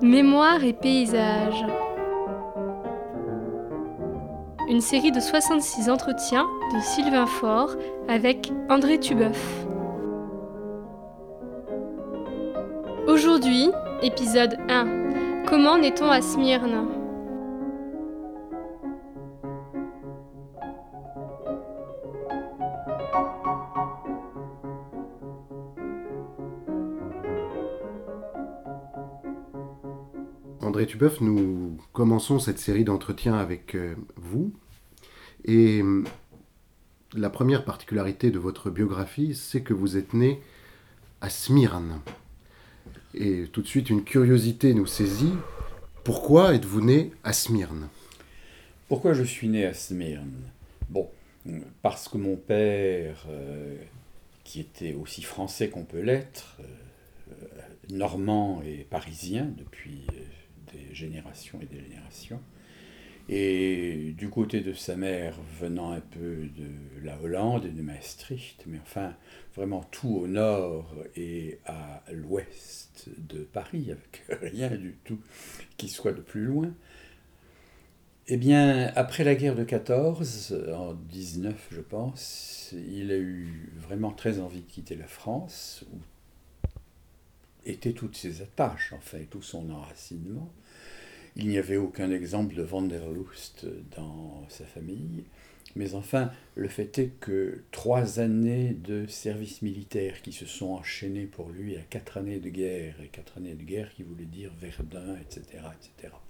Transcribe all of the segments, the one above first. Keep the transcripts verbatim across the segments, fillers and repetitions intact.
Mémoire et paysages. Une série de soixante-six entretiens de Sylvain Faure avec André Tubeuf. Aujourd'hui, épisode un. Comment naît-on à Smyrne ? André Tubeuf, nous commençons cette série d'entretiens avec euh, vous. Et euh, la première particularité de votre biographie, c'est que vous êtes né à Smyrne. Et tout de suite, une curiosité nous saisit. Pourquoi êtes-vous né à Smyrne ? Pourquoi je suis né à Smyrne ? Bon, parce que mon père, euh, qui était aussi français qu'on peut l'être, euh, normand et parisien depuis euh, des générations et des générations, et du côté de sa mère venant un peu de la Hollande et de Maastricht, mais enfin vraiment tout au nord et à l'ouest de Paris, avec rien du tout qui soit de plus loin. Eh bien, après la guerre de quatorze, en dix-neuf je pense, il a eu vraiment très envie de quitter la France, où étaient toutes ses attaches, en fait, tout son enracinement. Il n'y avait aucun exemple de Wanderlust dans sa famille, mais enfin, le fait est que trois années de service militaire qui se sont enchaînées pour lui à quatre années de guerre, et quatre années de guerre qui voulaient dire Verdun, et cetera, et cetera.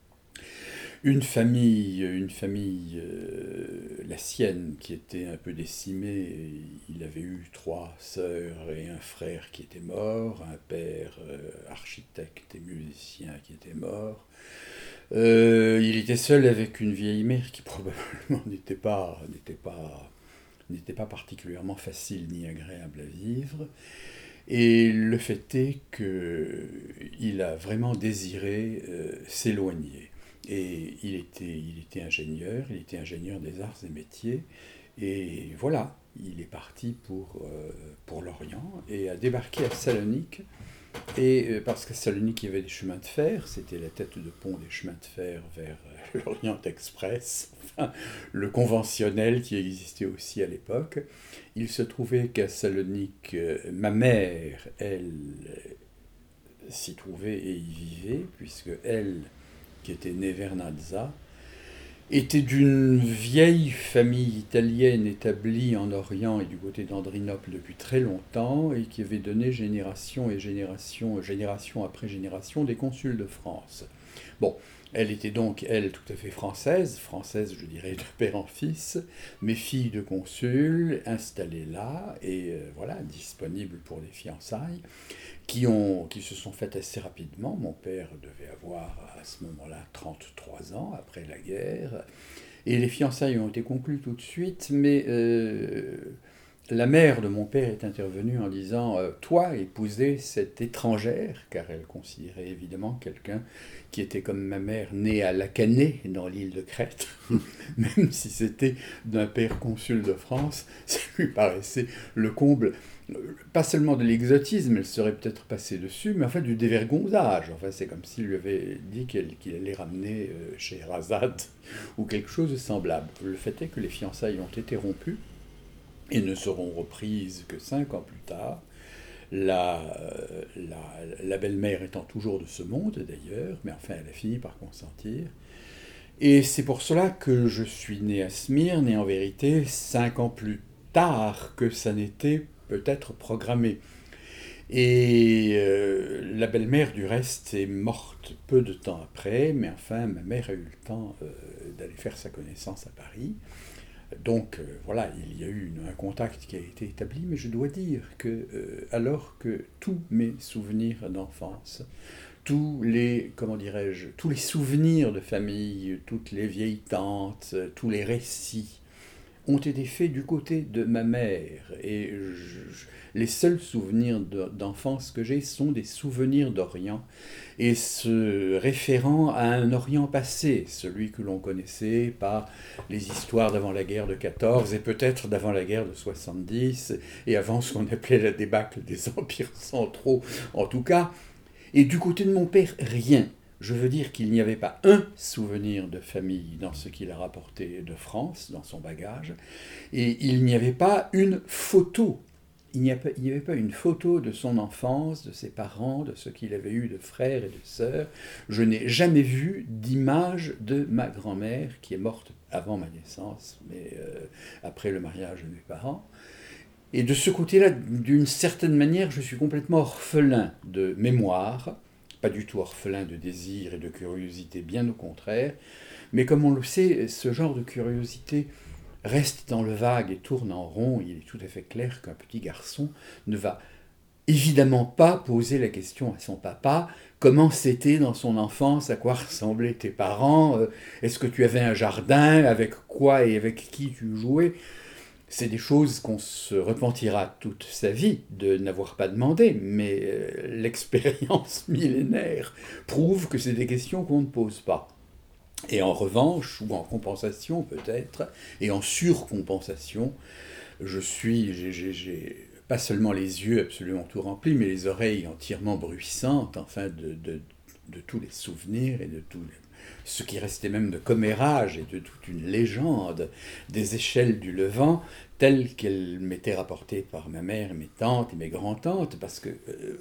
Une famille, une famille euh, la sienne, qui était un peu décimée. Il avait eu trois sœurs et un frère qui était mort, un père euh, architecte et musicien qui était mort. Euh, il était seul avec une vieille mère qui probablement n'était pas, n'était pas, n'était pas particulièrement facile ni agréable à vivre. Et le fait est qu'il a vraiment désiré euh, s'éloigner. Et il était, il était ingénieur, il était ingénieur des arts et métiers. Et voilà, il est parti pour, euh, pour l'Orient et a débarqué à Salonique. Et euh, parce qu'à Salonique, il y avait des chemins de fer, c'était la tête de pont des chemins de fer vers euh, l'Orient Express, enfin, le conventionnel qui existait aussi à l'époque. Il se trouvait qu'à Salonique, euh, ma mère, elle, euh, s'y trouvait et y vivait, puisque elle, qui était née Vernazza, était d'une vieille famille italienne établie en Orient et du côté d'Andrinople depuis très longtemps et qui avait donné génération et génération, génération après génération des consuls de France. Bon, elle était donc, elle, tout à fait française, française, je dirais, de père en fils, mais fille de consul, installée là, et euh, voilà, disponible pour les fiançailles, qui, ont, qui se sont faites assez rapidement. Mon père devait avoir à ce moment-là trente-trois ans, après la guerre, et les fiançailles ont été conclues tout de suite, mais euh, la mère de mon père est intervenue en disant euh, « Toi, épouser cette étrangère », car elle considérait évidemment quelqu'un qui était comme ma mère, né à Lacanais, dans l'île de Crète, même si c'était d'un père consul de France, ça lui paraissait le comble, pas seulement de l'exotisme, elle serait peut-être passée dessus, mais en fait du dévergonzage. Enfin, c'est comme s'il lui avait dit qu'il, qu'il allait ramener euh, Scheherazade ou quelque chose de semblable. Le fait est que les fiançailles ont été rompues et ne seront reprises que cinq ans plus tard. La, la, la belle-mère étant toujours de ce monde d'ailleurs, mais enfin elle a fini par consentir. Et c'est pour cela que je suis né à Smyrne, et en vérité, cinq ans plus tard que ça n'était peut-être programmé. Et euh, la belle-mère, du reste, est morte peu de temps après, mais enfin, ma mère a eu le temps euh, d'aller faire sa connaissance à Paris. Donc euh, voilà, il y a eu une, un contact qui a été établi, mais je dois dire que euh, alors que tous mes souvenirs d'enfance, tous les, comment dirais-je, tous les souvenirs de famille, toutes les vieilles tantes, tous les récits ont été faits du côté de ma mère. Et je, les seuls souvenirs de, d'enfance que j'ai sont des souvenirs d'Orient, et se référant à un Orient passé, celui que l'on connaissait par les histoires d'avant la guerre de quatorze, et peut-être d'avant la guerre de soixante-dix, et avant ce qu'on appelait la débâcle des empires centraux. En tout cas, Et du côté de mon père, rien. Je veux dire qu'il n'y avait pas un souvenir de famille dans ce qu'il a rapporté de France, dans son bagage, et il n'y avait pas une photo. Il n'y avait pas une photo de son enfance, de ses parents, de ce qu'il avait eu de frères et de sœurs. Je n'ai jamais vu d'image de ma grand-mère, qui est morte avant ma naissance, mais euh, après le mariage de mes parents. Et de ce côté-là, d'une certaine manière, je suis complètement orphelin de mémoire, pas du tout orphelin de désir et de curiosité, bien au contraire. Mais comme on le sait, ce genre de curiosité reste dans le vague et tourne en rond. Il est tout à fait clair qu'un petit garçon ne va évidemment pas poser la question à son papa « Comment c'était dans son enfance? À quoi ressemblaient tes parents? Est-ce que tu avais un jardin? Avec quoi et avec qui tu jouais ?» C'est des choses qu'on se repentira toute sa vie de n'avoir pas demandé, mais l'expérience millénaire prouve que c'est des questions qu'on ne pose pas. Et en revanche, ou en compensation peut-être, et en surcompensation, je suis, j'ai, j'ai, j'ai pas seulement les yeux absolument tout remplis, mais les oreilles entièrement bruissantes, enfin, de, de, de tous les souvenirs et de tout ce qui restait même de commérage et de toute une légende des échelles du Levant, telles qu'elles m'étaient rapportées par ma mère, mes tantes et mes grands-tantes, parce que euh,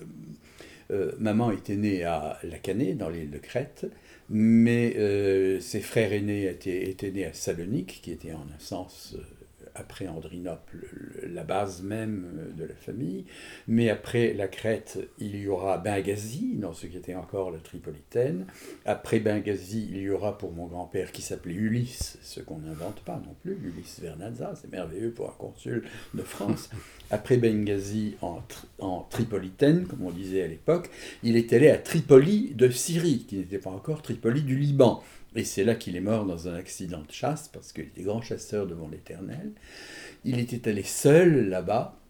euh, maman était née à Lacanais, dans l'île de Crète, mais euh, ses frères aînés étaient, étaient nés à Salonique, qui était en un sens, euh, après Andrinople, la base même de la famille. Mais après la Crète, il y aura Benghazi, dans ce qui était encore la Tripolitaine. Après Benghazi, il y aura pour mon grand-père, qui s'appelait Ulysse, ce qu'on n'invente pas non plus, Ulysse Vernazza, c'est merveilleux pour un consul de France. Après Benghazi, en, en Tripolitaine, comme on disait à l'époque, il est allé à Tripoli de Syrie, qui n'était pas encore Tripoli du Liban. Et c'est là qu'il est mort dans un accident de chasse, parce qu'il était grand chasseur devant l'Éternel. Il était allé seul là-bas,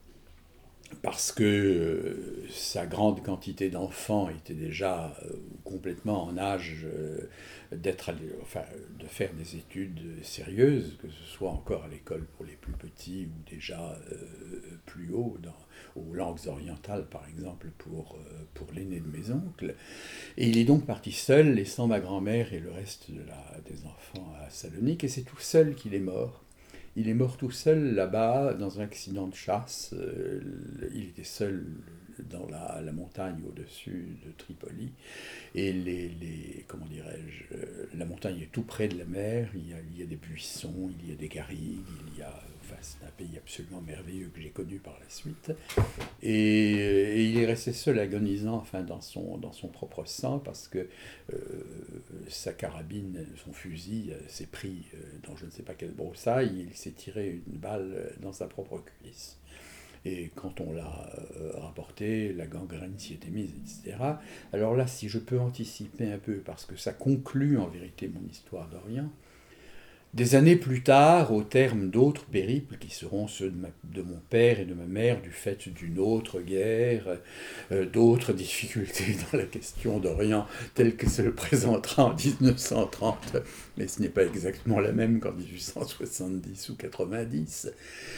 parce que sa grande quantité d'enfants était déjà complètement en âge d'être, enfin, de faire des études sérieuses, que ce soit encore à l'école pour les plus petits ou déjà euh, plus haut, dans, aux langues orientales par exemple pour, euh, pour l'aîné de mes oncles. Et il est donc parti seul, laissant ma grand-mère et le reste de la, des enfants à Salonique, et c'est tout seul qu'il est mort. Il est mort tout seul là-bas, dans un accident de chasse. Euh, il était seul dans la, la montagne au-dessus de Tripoli. Et les, les, comment dirais-je, la montagne est tout près de la mer. Il y a, il y a des buissons, il y a des garrigues, il y a... Enfin, c'est un pays absolument merveilleux que j'ai connu par la suite. Et, et il est resté seul, agonisant, enfin, dans son, dans son propre sang, parce que euh, sa carabine, son fusil euh, s'est pris euh, dans je ne sais pas quelle broussaille, il s'est tiré une balle dans sa propre cuisse. Et quand on l'a euh, rapporté, la gangrène s'y était mise, et cetera. Alors là, si je peux anticiper un peu, parce que ça conclut en vérité mon histoire d'Orient, des années plus tard, au terme d'autres périples qui seront ceux de, ma, de mon père et de ma mère, du fait d'une autre guerre, euh, d'autres difficultés dans la question d'Orient, telle que se le présentera en dix-neuf cent trente, mais ce n'est pas exactement la même qu'en dix-huit cent soixante-dix ou quatre-vingt-dix,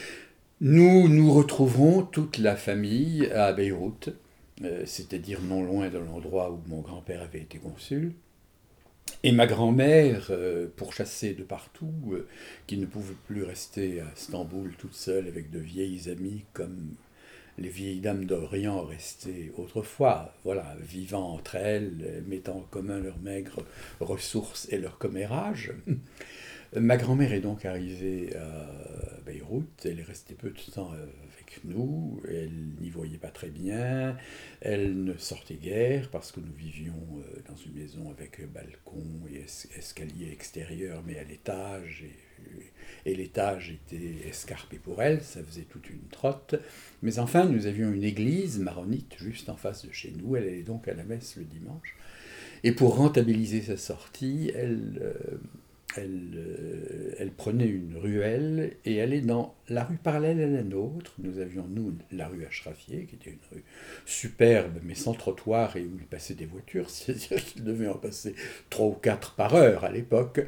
nous nous retrouverons toute la famille à Beyrouth, euh, c'est-à-dire non loin de l'endroit où mon grand-père avait été consul. Et ma grand-mère, euh, pourchassée de partout, euh, qui ne pouvait plus rester à Istanbul toute seule avec de vieilles amies comme les vieilles dames d'Orient restaient autrefois, voilà, vivant entre elles, mettant en commun leurs maigres ressources et leur commérage. Ma grand-mère est donc arrivée à Beyrouth, elle est restée peu de temps avec nous, elle n'y voyait pas très bien, elle ne sortait guère parce que nous vivions dans une maison avec balcon et escalier extérieur, mais à l'étage, et, et l'étage était escarpé pour elle, ça faisait toute une trotte. Mais enfin, nous avions une église maronite juste en face de chez nous, elle allait donc à la messe le dimanche, et pour rentabiliser sa sortie, elle... Euh, Elle, euh, elle prenait une ruelle et allait dans la rue parallèle à la nôtre, nous avions, nous, la rue Ashrafieh, qui était une rue superbe, mais sans trottoir et où il passait des voitures, c'est-à-dire qu'il devait en passer trois ou quatre par heure à l'époque.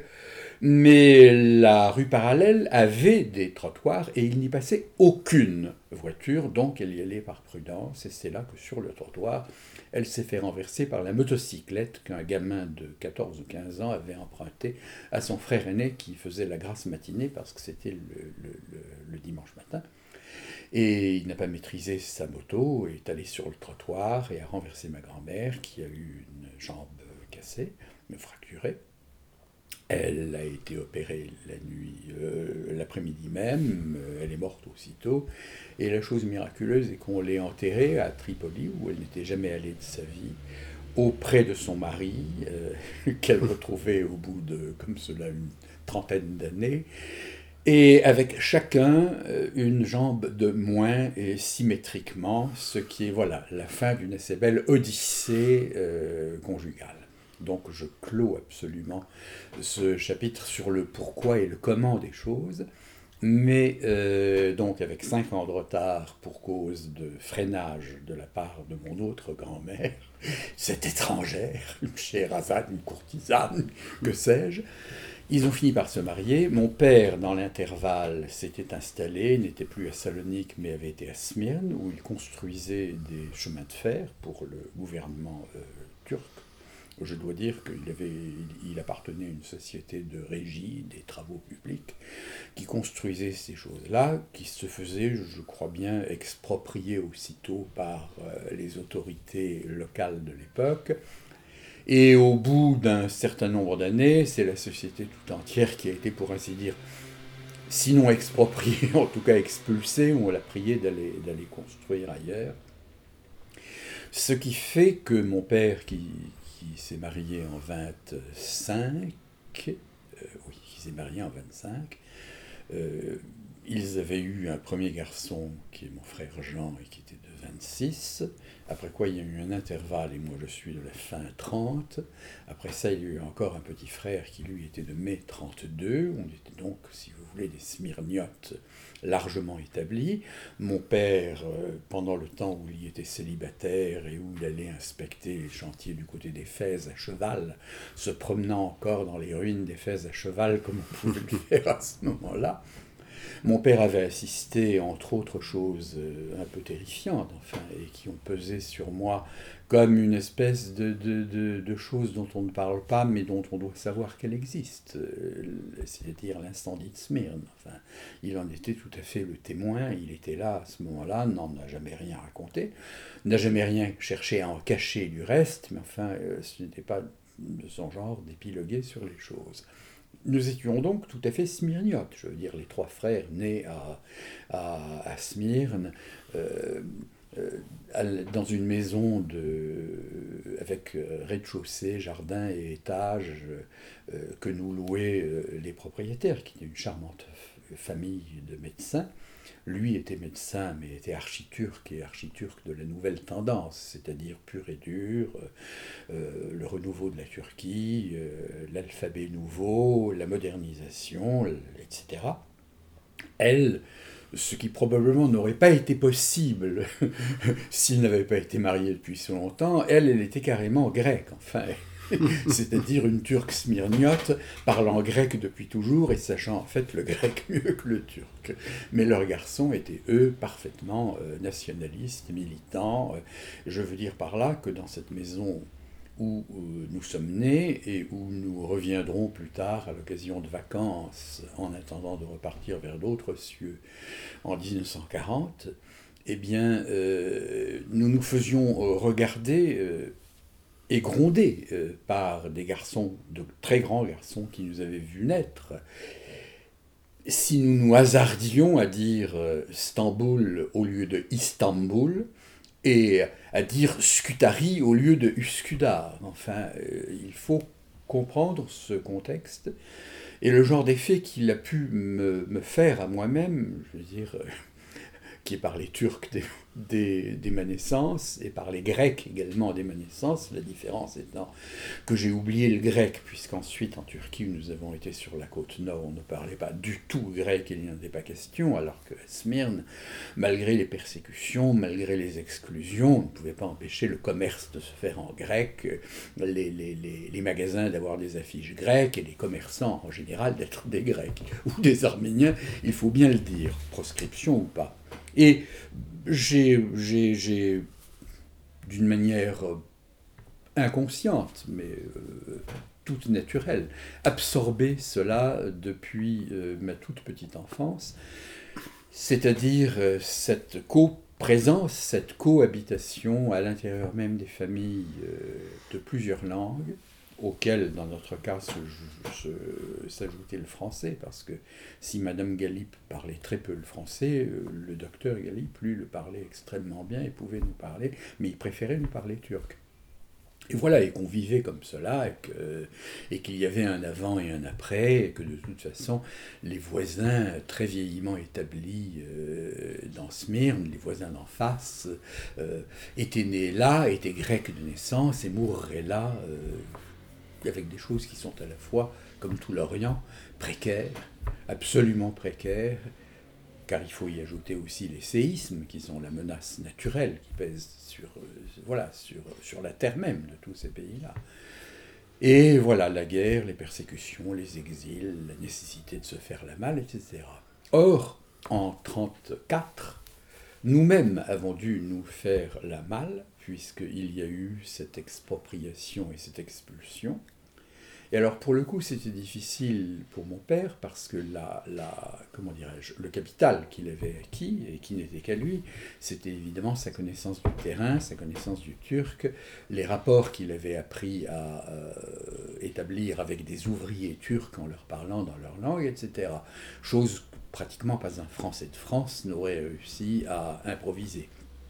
Mais la rue parallèle avait des trottoirs et il n'y passait aucune voiture, donc elle y allait par prudence, et c'est là que sur le trottoir, elle s'est fait renverser par la motocyclette qu'un gamin de quatorze ou quinze ans avait empruntée à son frère aîné qui faisait la grasse matinée parce que c'était le, le, le, le dimanche matin. Et il n'a pas maîtrisé sa moto, est allé sur le trottoir et a renversé ma grand-mère qui a eu une jambe cassée, fracturée. Elle a été opérée la nuit, euh, l'après-midi même, elle est morte aussitôt. Et la chose miraculeuse est qu'on l'ait enterrée à Tripoli, où elle n'était jamais allée de sa vie, auprès de son mari, euh, qu'elle retrouvait au bout de, comme cela, une trentaine d'années, et avec chacun euh, une jambe de moins et symétriquement, ce qui est, voilà, la fin d'une assez belle odyssée euh, conjugale. Donc je clôt absolument ce chapitre sur le pourquoi et le comment des choses, mais euh, donc avec cinq ans de retard pour cause de freinage de la part de mon autre grand-mère, cette étrangère, une Scheherazade, une courtisane, que sais-je, ils ont fini par se marier. Mon père, dans l'intervalle, s'était installé, n'était plus à Salonique, mais avait été à Smyrne, où il construisait des chemins de fer pour le gouvernement euh, turc. Je dois dire qu'il avait, il appartenait à une société de régie des travaux publics qui construisait ces choses-là, qui se faisaient, je crois bien, exproprier aussitôt par euh, les autorités locales de l'époque. Et au bout d'un certain nombre d'années, c'est la société tout entière qui a été, pour ainsi dire, sinon expropriée, en tout cas expulsée, où on l'a prié d'aller, d'aller construire ailleurs. Ce qui fait que mon père, qui, qui s'est marié en vingt-cinq, euh, oui, qui s'est marié en vingt-cinq, euh, ils avaient eu un premier garçon, qui est mon frère Jean, et qui était de vingt-six, après quoi il y a eu un intervalle, et moi je suis de la fin trente, après ça il y a eu encore un petit frère qui lui était de mai trente-deux, on était donc, si vous voulez, des smyrniotes largement établis. Mon père, euh, pendant le temps où il était célibataire et où il allait inspecter les chantiers du côté d'Éphèse à cheval, se promenant encore dans les ruines d'Éphèse à cheval comme on pouvait le faire à ce moment-là, mon père avait assisté, entre autres choses euh, un peu terrifiantes, enfin, et qui ont pesé sur moi comme une espèce de, de, de, de chose dont on ne parle pas, mais dont on doit savoir qu'elle existe, euh, c'est-à-dire l'incendie de Smyrne. Enfin, il en était tout à fait le témoin, il était là à ce moment-là, n'en a jamais rien raconté, n'a jamais rien cherché à en cacher du reste, mais enfin, euh, ce n'était pas de son genre d'épiloguer sur les choses. Nous étions donc tout à fait smyrniotes, je veux dire, les trois frères nés à, à, à Smyrne, euh, euh, dans une maison de, avec rez-de-chaussée, jardin et étage, euh, que nous louaient euh, les propriétaires, qui étaient une charmante famille de médecins. Lui était médecin, mais était architurc, et architurc de la nouvelle tendance, c'est-à-dire pur et dur, euh, le renouveau de la Turquie, euh, l'alphabet nouveau, la modernisation, et cetera. Elle, ce qui probablement n'aurait pas été possible s'il n'avait pas été marié depuis si longtemps, elle, elle était carrément grecque, enfin... c'est-à-dire une turque smyrniote parlant grec depuis toujours et sachant en fait le grec mieux que le turc. Mais leurs garçons étaient, eux, parfaitement euh, nationalistes, militants. Je veux dire par là que dans cette maison où euh, nous sommes nés et où nous reviendrons plus tard à l'occasion de vacances en attendant de repartir vers d'autres cieux en dix-neuf cent quarante, eh bien, euh, nous nous faisions regarder... Euh, et grondés euh, par des garçons, de très grands garçons qui nous avaient vus naître. Si nous nous hasardions à dire euh, Stamboul au lieu de Istanbul, et à dire Scutari au lieu de Üsküdar, enfin, euh, il faut comprendre ce contexte, et le genre d'effet qu'il a pu me, me faire à moi-même, je veux dire... Euh, qui est par les Turcs dès, dès, dès ma naissance, et par les Grecs également dès ma naissance, la différence étant que j'ai oublié le grec, puisqu'ensuite en Turquie, où nous avons été sur la côte nord, on ne parlait pas du tout grec, il n'y en avait pas question, alors qu'à Smyrne, malgré les persécutions, malgré les exclusions, on ne pouvait pas empêcher le commerce de se faire en grec, les, les, les, les magasins d'avoir des affiches grecques, et les commerçants en général d'être des Grecs, ou des Arméniens, il faut bien le dire, proscription ou pas. Et j'ai, j'ai, j'ai d'une manière inconsciente, mais euh, toute naturelle, absorbé cela depuis euh, ma toute petite enfance, c'est-à-dire euh, cette co-présence, cette cohabitation à l'intérieur même des familles euh, de plusieurs langues, auquel, dans notre cas, se, se, s'ajoutait le français, parce que si Madame Galip parlait très peu le français, le docteur Galip, lui, le parlait extrêmement bien et pouvait nous parler, mais il préférait nous parler turc. Et voilà, et qu'on vivait comme cela, et, que, et qu'il y avait un avant et un après, et que de toute façon, les voisins très vieillement établis euh, dans Smyrne, les voisins d'en face, euh, étaient nés là, étaient grecs de naissance, et mourraient là, euh, avec des choses qui sont à la fois, comme tout l'Orient, précaires, absolument précaires, car il faut y ajouter aussi les séismes, qui sont la menace naturelle qui pèse sur, euh, voilà, sur, sur la terre même de tous ces pays-là. Et voilà, la guerre, les persécutions, les exils, la nécessité de se faire la malle, et cetera. Or, en mille neuf cent trente-quatre, nous-mêmes avons dû nous faire la malle, puisqu'il y a eu cette expropriation et cette expulsion. Et alors, pour le coup, c'était difficile pour mon père, parce que la, la, comment dirais-je, le capital qu'il avait acquis, et qui n'était qu'à lui, c'était évidemment sa connaissance du terrain, sa connaissance du turc, les rapports qu'il avait appris à euh, établir avec des ouvriers turcs en leur parlant dans leur langue, et cetera. Chose que pratiquement pas un Français de France n'aurait réussi à improviser.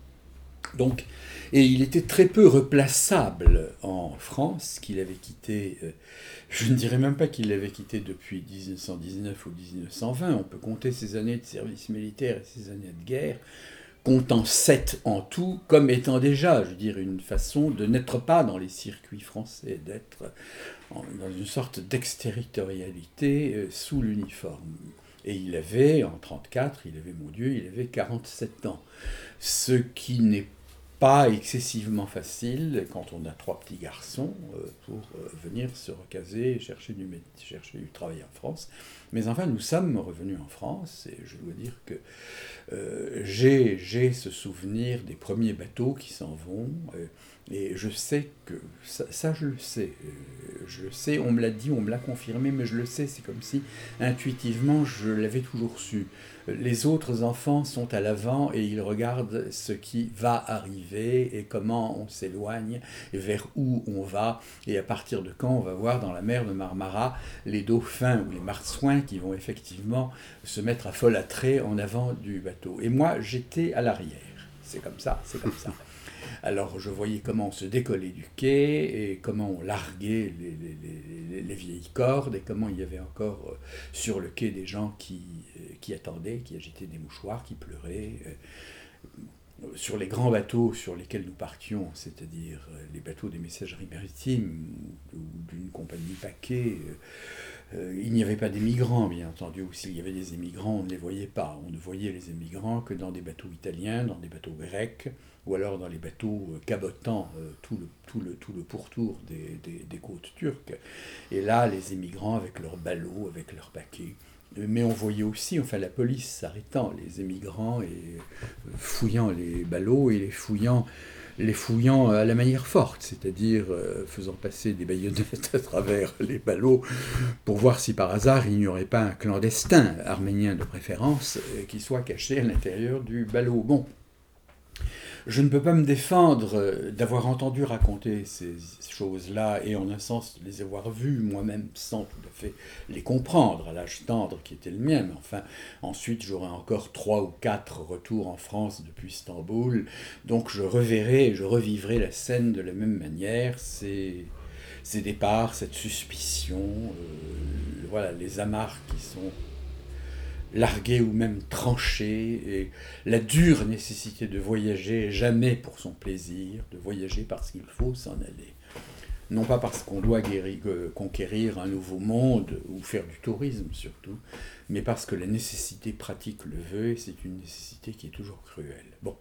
Donc, et il était très peu replaçable en France, qu'il avait quitté, euh, je ne dirais même pas qu'il l'avait quitté depuis dix-neuf cent dix-neuf ou dix-neuf cent vingt, on peut compter ses années de service militaire et ses années de guerre, comptant sept en tout, comme étant déjà, je veux dire, une façon de n'être pas dans les circuits français, d'être en, dans une sorte d'exterritorialité euh, sous l'uniforme. Et il avait, en mille neuf cent trente-quatre, il avait, mon Dieu, il avait quarante-sept ans. Ce qui n'est pas excessivement facile quand on a trois petits garçons euh, pour euh, venir se recaser et chercher du, chercher du travail en France. Mais enfin, nous sommes revenus en France et je dois dire que euh, j'ai, j'ai ce souvenir des premiers bateaux qui s'en vont. Euh, et je sais que, ça, ça je le sais, euh, je le sais, on me l'a dit, on me l'a confirmé, mais je le sais, c'est comme si intuitivement je l'avais toujours su. Les autres enfants sont à l'avant et ils regardent ce qui va arriver et comment on s'éloigne et vers où on va et à partir de quand on va voir dans la mer de Marmara les dauphins ou les marsouins qui vont effectivement se mettre à folâtrer en avant du bateau. Et moi, j'étais à l'arrière. C'est comme ça, c'est comme ça. Alors je voyais comment on se décollait du quai et comment on larguait les, les, les, les vieilles cordes et comment il y avait encore euh, sur le quai des gens qui, euh, qui attendaient, qui agitaient des mouchoirs, qui pleuraient. Euh, sur les grands bateaux sur lesquels nous partions, c'est-à-dire euh, les bateaux des messageries maritimes ou, ou d'une compagnie paquet, euh, euh, il n'y avait pas d'émigrants, bien entendu, ou s'il y avait des émigrants, on ne les voyait pas. On ne voyait les émigrants que dans des bateaux italiens, dans des bateaux grecs, ou alors dans les bateaux cabotant euh, tout, le, tout, le, tout le pourtour des, des, des côtes turques. Et là, les émigrants avec leurs ballots, avec leurs paquets. Mais on voyait aussi, enfin la police s'arrêtant, les émigrants et euh, fouillant les ballots et les fouillant, les fouillant à la manière forte, c'est-à-dire euh, faisant passer des baïonnettes à travers les ballots pour voir si par hasard il n'y aurait pas un clandestin, arménien de préférence, euh, qui soit caché à l'intérieur du ballot. Bon. Je ne peux pas me défendre d'avoir entendu raconter ces choses-là et en un sens de les avoir vues moi-même sans tout à fait les comprendre à l'âge tendre qui était le mien. Mais enfin, ensuite j'aurai encore trois ou quatre retours en France depuis Istanbul, donc je reverrai et je revivrai la scène de la même manière. Ces, ces départs, cette suspicion, euh, voilà, les amarres qui sont larguer ou même trancher, et la dure nécessité de voyager, jamais pour son plaisir, de voyager parce qu'il faut s'en aller. Non pas parce qu'on doit guérir, euh, conquérir un nouveau monde, ou faire du tourisme surtout, mais parce que la nécessité pratique le veut, et c'est une nécessité qui est toujours cruelle. Bon.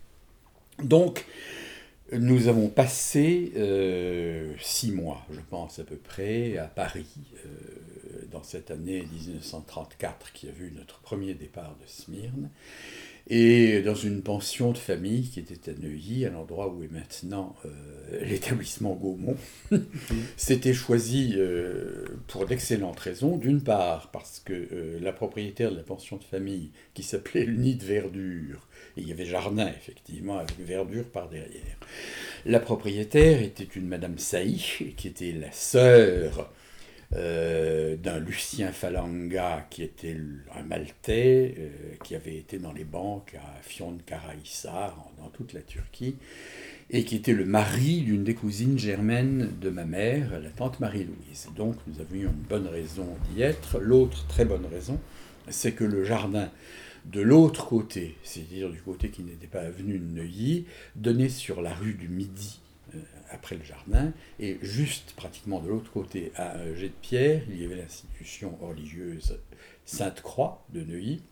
Donc, nous avons passé euh, six mois, je pense à peu près, à Paris, euh, dans cette année dix-neuf cent trente-quatre qui a vu notre premier départ de Smyrne, et dans une pension de famille qui était à Neuilly, à l'endroit où est maintenant euh, l'établissement Gaumont. C'était choisi euh, pour d'excellentes raisons. D'une part, parce que euh, la propriétaire de la pension de famille, qui s'appelait le Nid de Verdure, et il y avait jardin, effectivement, avec verdure par derrière. La propriétaire était une Madame Sailly, qui était la sœur euh, d'un Lucien Falanga, qui était un Maltais, euh, qui avait été dans les banques à Fionkarahisar, dans toute la Turquie, et qui était le mari d'une des cousines germaines de ma mère, la tante Marie-Louise. Donc nous avions une bonne raison d'y être. L'autre très bonne raison, c'est que le jardin de l'autre côté, c'est-à-dire du côté qui n'était pas avenue de Neuilly, donnait sur la rue du Midi, euh, après le jardin, et juste pratiquement de l'autre côté, à un jet de pierre, il y avait l'institution religieuse Sainte-Croix de Neuilly,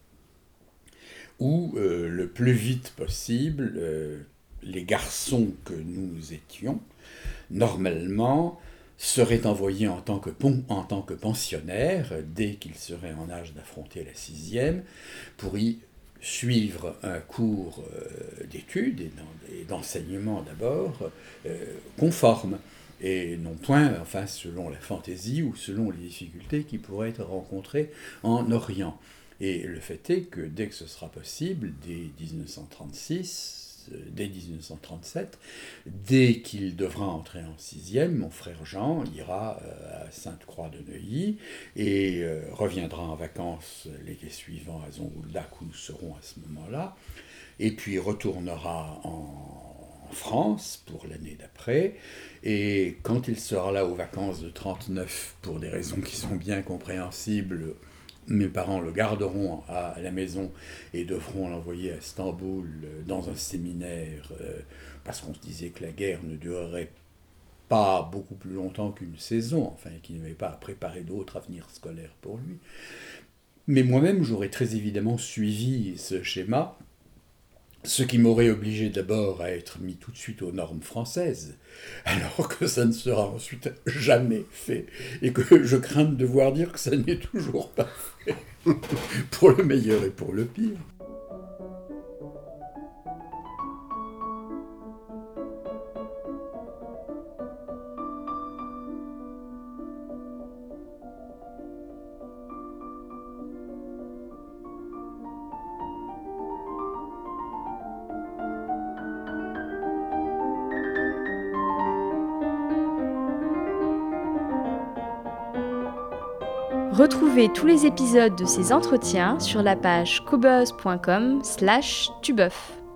où euh, le plus vite possible, euh, les garçons que nous étions, normalement, seraient envoyés en tant que, pon- en tant que pensionnaires, dès qu'ils seraient en âge d'affronter la sixième, pour y suivre un cours euh, d'études et, d'en- et d'enseignement d'abord, euh, conforme, et non point, enfin, selon la fantaisie ou selon les difficultés qui pourraient être rencontrées en Orient. Et le fait est que dès que ce sera possible, dès dix-neuf cent trente-six, dès dix-neuf cent trente-sept, dès qu'il devra entrer en sixième, mon frère Jean ira à Sainte-Croix de Neuilly et euh, reviendra en vacances l'été suivant à Zonguldak où nous serons à ce moment-là, et puis retournera en, en France pour l'année d'après, et quand il sera là aux vacances de trente-neuf, pour des raisons qui sont bien compréhensibles, mes parents le garderont à la maison et devront l'envoyer à Istanbul dans un séminaire, euh, parce qu'on se disait que la guerre ne durerait pas beaucoup plus longtemps qu'une saison, enfin, qu'il n'y avait pas à préparer d'autres avenirs scolaires pour lui. Mais moi-même, j'aurais très évidemment suivi ce schéma, ce qui m'aurait obligé d'abord à être mis tout de suite aux normes françaises, alors que ça ne sera ensuite jamais fait, et que je crains de devoir dire que ça n'est toujours pas fait, pour le meilleur et pour le pire. Retrouvez tous les épisodes de ces entretiens sur la page cobuzz point com slash tubeuf.